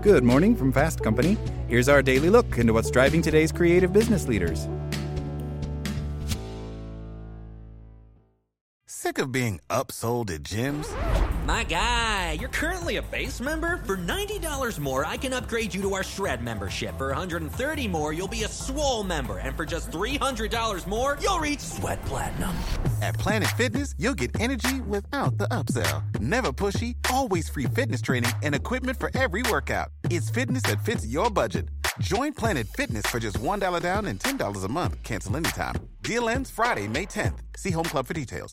Good morning from Fast Company. Here's our daily look into what's driving today's creative business leaders. Sick of being upsold at gyms? My guy, you're currently a base member? For $90 more, I can upgrade you to our Shred membership. For $130 more, you'll be a Swole member. And for just $300 more, you'll reach Sweat Platinum. At Planet Fitness, you'll get energy without the upsell. Never pushy, always free fitness training and equipment for every workout. It's fitness that fits your budget. Join Planet Fitness for just $1 down and $10 a month. Cancel anytime. Deal ends Friday, May 10th. See Home Club for details.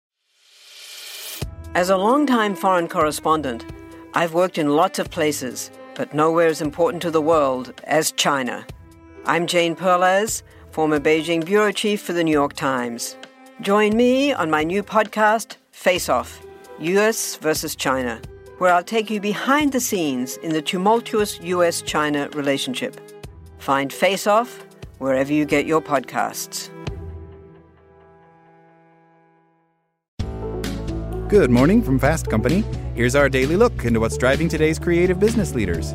As a longtime foreign correspondent, I've worked in lots of places, but nowhere as important to the world as China. I'm Jane Perlez, former Beijing bureau chief for the New York Times. Join me on my new podcast, Face Off, U.S. versus China, where I'll take you behind the scenes in the tumultuous U.S.-China relationship. Find Face Off wherever you get your podcasts. Good morning from Fast Company. Here's our daily look into what's driving today's creative business leaders.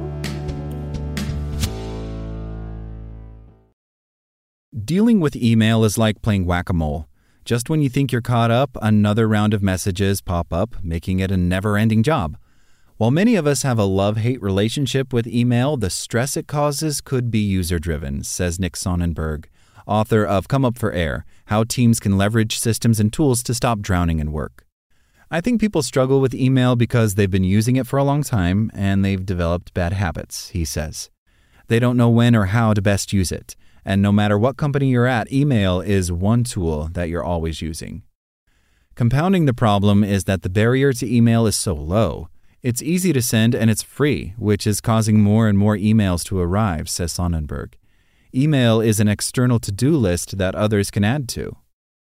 Dealing with email is like playing whack-a-mole. Just when you think you're caught up, another round of messages pop up, making it a never-ending job. While many of us have a love-hate relationship with email, the stress it causes could be user-driven, says Nick Sonnenberg, author of Come Up for Air, How Teams Can Leverage Systems and Tools to Stop Drowning in Work. I think people struggle with email because they've been using it for a long time and they've developed bad habits, he says. They don't know when or how to best use it. And no matter what company you're at, email is one tool that you're always using. Compounding the problem is that the barrier to email is so low. It's easy to send and it's free, which is causing more and more emails to arrive, says Sonnenberg. Email is an external to-do list that others can add to.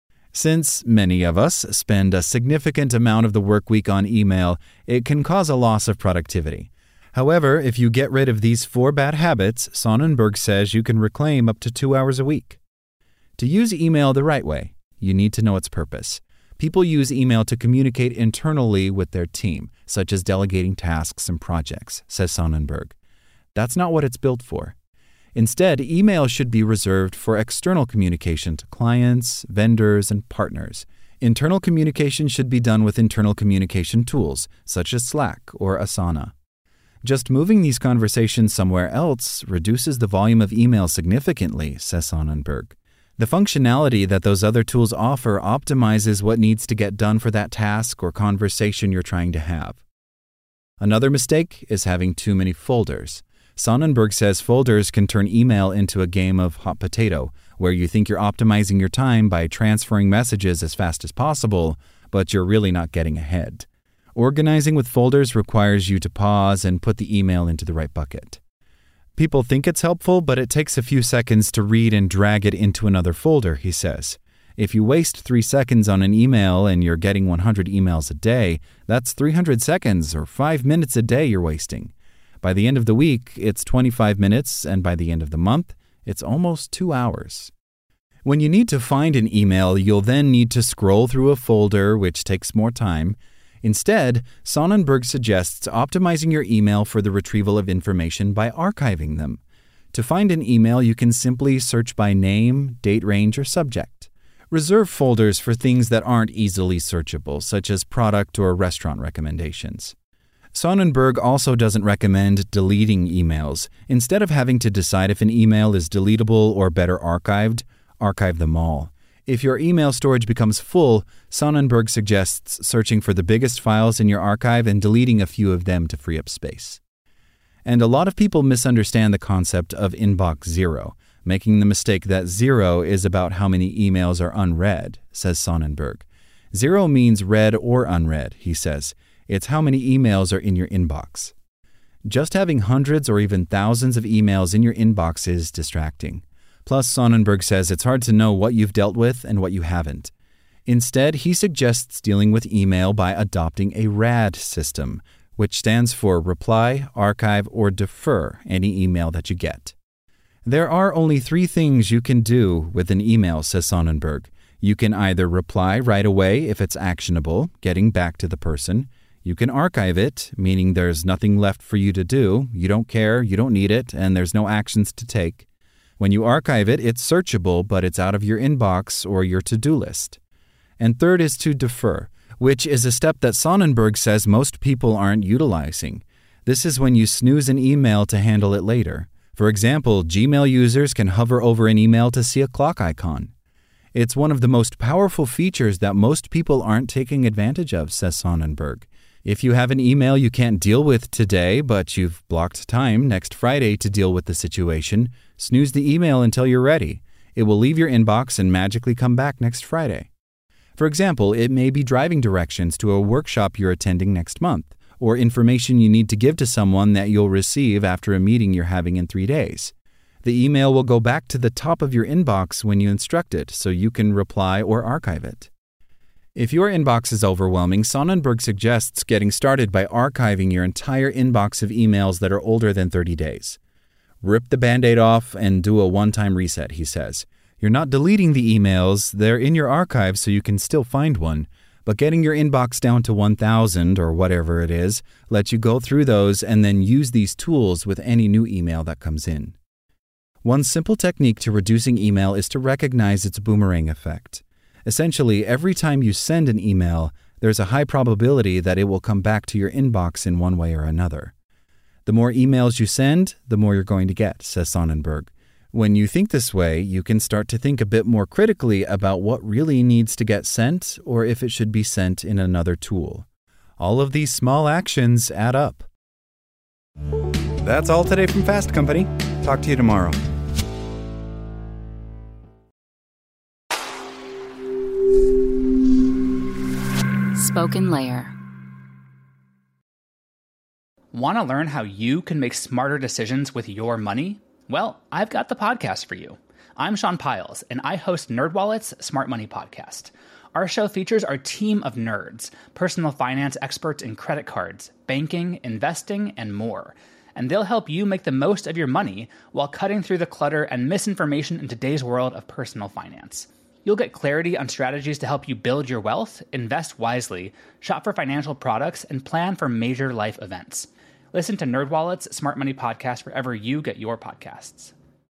Since many of us spend a significant amount of the work week on email, it can cause a loss of productivity. However, if you get rid of these 4 bad habits, Sonnenberg says you can reclaim up to 2 hours a week. To use email the right way, you need to know its purpose. People use email to communicate internally with their team, such as delegating tasks and projects, says Sonnenberg. That's not what it's built for. Instead, email should be reserved for external communication to clients, vendors, and partners. Internal communication should be done with internal communication tools, such as Slack or Asana. Just moving these conversations somewhere else reduces the volume of email significantly, says Sonnenberg. The functionality that those other tools offer optimizes what needs to get done for that task or conversation you're trying to have. Another mistake is having too many folders. Sonnenberg says folders can turn email into a game of hot potato, where you think you're optimizing your time by transferring messages as fast as possible, but you're really not getting ahead. Organizing with folders requires you to pause and put the email into the right bucket. People think it's helpful, but it takes a few seconds to read and drag it into another folder, he says. If you waste 3 seconds on an email and you're getting 100 emails a day, that's 300 seconds or 5 minutes a day you're wasting. By the end of the week, it's 25 minutes, and by the end of the month, it's almost 2 hours. When you need to find an email, you'll then need to scroll through a folder, which takes more time. Instead, Sonnenberg suggests optimizing your email for the retrieval of information by archiving them. To find an email, you can simply search by name, date range, or subject. Reserve folders for things that aren't easily searchable, such as product or restaurant recommendations. Sonnenberg also doesn't recommend deleting emails. Instead of having to decide if an email is deletable or better archived, archive them all. If your email storage becomes full, Sonnenberg suggests searching for the biggest files in your archive and deleting a few of them to free up space. And a lot of people misunderstand the concept of inbox zero, making the mistake that zero is about how many emails are unread, says Sonnenberg. Zero means read or unread, he says. It's how many emails are in your inbox. Just having hundreds or even thousands of emails in your inbox is distracting. Plus, Sonnenberg says it's hard to know what you've dealt with and what you haven't. Instead, he suggests dealing with email by adopting a RAD system, which stands for Reply, Archive, or Defer any email that you get. There are only 3 things you can do with an email, says Sonnenberg. You can either reply right away if it's actionable, getting back to the person. You can archive it, meaning there's nothing left for you to do, you don't care, you don't need it, and there's no actions to take. When you archive it, it's searchable, but it's out of your inbox or your to-do list. And third is to defer, which is a step that Sonnenberg says most people aren't utilizing. This is when you snooze an email to handle it later. For example, Gmail users can hover over an email to see a clock icon. It's one of the most powerful features that most people aren't taking advantage of, says Sonnenberg. If you have an email you can't deal with today, but you've blocked time next Friday to deal with the situation, snooze the email until you're ready. It will leave your inbox and magically come back next Friday. For example, it may be driving directions to a workshop you're attending next month, or information you need to give to someone that you'll receive after a meeting you're having in 3 days. The email will go back to the top of your inbox when you instruct it, so you can reply or archive it. If your inbox is overwhelming, Sonnenberg suggests getting started by archiving your entire inbox of emails that are older than 30 days. Rip the Band-Aid off and do a one-time reset, he says. You're not deleting the emails, they're in your archive so you can still find one, but getting your inbox down to 1,000 or whatever it is lets you go through those and then use these tools with any new email that comes in. One simple technique to reducing email is to recognize its boomerang effect. Essentially, every time you send an email, there's a high probability that it will come back to your inbox in one way or another. The more emails you send, the more you're going to get, says Sonnenberg. When you think this way, you can start to think a bit more critically about what really needs to get sent or if it should be sent in another tool. All of these small actions add up. That's all today from Fast Company. Talk to you tomorrow. Spoken Layer. Want to learn how you can make smarter decisions with your money? Well, I've got the podcast for you. I'm Sean Piles, and I host NerdWallet's Smart Money Podcast. Our show features our team of nerds, personal finance experts in credit cards, banking, investing, and more. And they'll help you make the most of your money while cutting through the clutter and misinformation in today's world of personal finance. You'll get clarity on strategies to help you build your wealth, invest wisely, shop for financial products, and plan for major life events. Listen to NerdWallet's Smart Money Podcast wherever you get your podcasts.